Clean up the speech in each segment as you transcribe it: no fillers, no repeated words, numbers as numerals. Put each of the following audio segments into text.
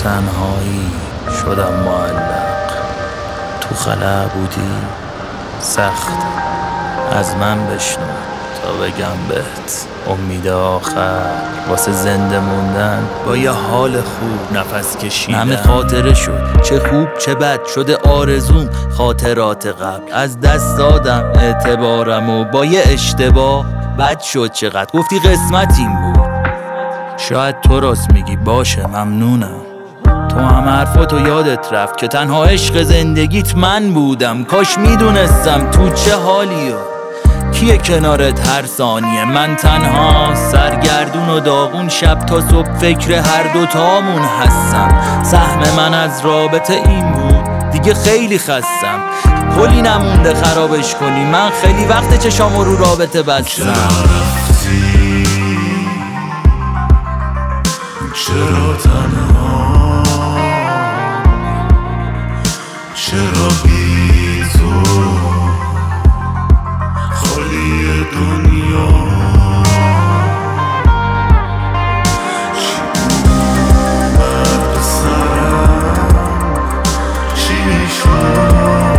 تنهایی شدم معلق. تو خلأ بودی سخت از من بشنو تا بگم بهت امید آخر واسه زنده موندن با یه حال خوب نفس کشیدن. همه خاطره شد چه خوب چه بد شده آرزوم، خاطرات قبل از دست دادم اعتبارم و با یه اشتباه بد شد چقدر. گفتی قسمت این بود، شاید تو راست میگی، باشه ممنونم. تو هم حرفاتو یادت رفت که تنها عشق زندگیت من بودم. کاش میدونستم تو چه حالی و کیه کنارت هر ثانیه. من تنها سرگردون و داغون شب تا صبح فکر هر دوتامون هستم. سهم من از رابطه این بود، دیگه خیلی خستم. کلی نمونده خرابش کنی، من خیلی وقت چشامو رو رابطه بستم. چرا تنها، چرا بی تو خالی دنیا، چی اومد به سرم، چی شد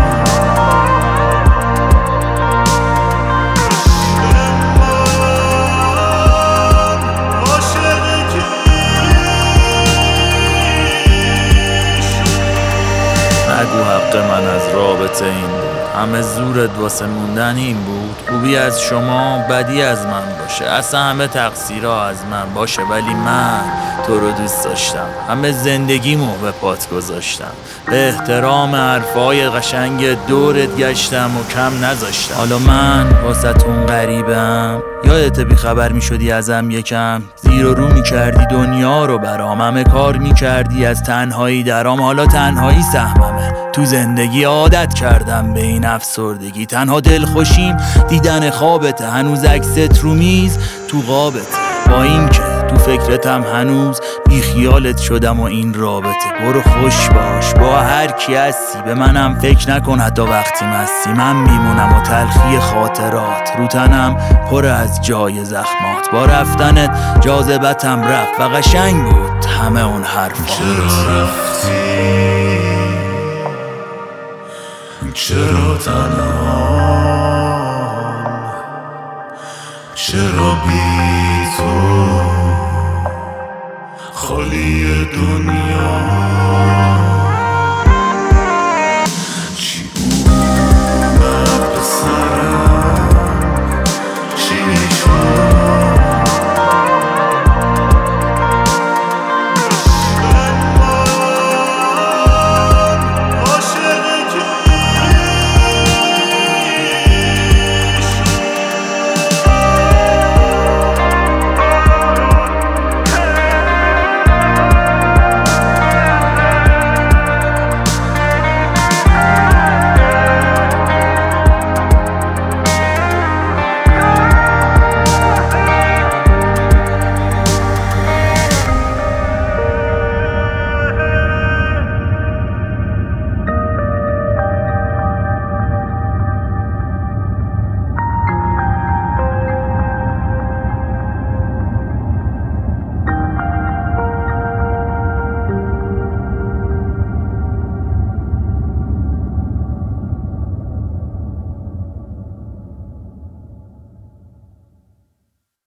نگو حق من از رابطه این بود، همه زورت واسه موندن این بود. خوبی از شما بدی از من باشه، اصلا همه تقصیرها از من باشه، ولی من تو رو دوست داشتم. همه زندگیمو به پات گذاشتم، به احترام حرفای قشنگ دورت گشتم و کم نذاشتم. حالا من واسه‌تون غریبم، یادت بی خبر میشدی ازم یکم، زیر و رو میکردی دنیا رو برام، همه کار میکردی از تنهایی درام. حالا تنهایی سهممه تو زندگی، عادت کردم به این افسردگی. تنها دلخوشیم دیدن خوابته، هنوز عکست رو میز تو قابته، با این که تو فکرتم هنوز بی خیالت شدم و این رابطه. برو خوش باش با هر کی هستی، به منم فکر نکن حتی وقتی مستی. من میمونم و تلخی خاطرات رو تنم پر از جای زخمات. با رفتنت جاذبتم رفت و قشنگ بود همه اون حرفات. چرا رفتی، چرا تنها، چرا بی تو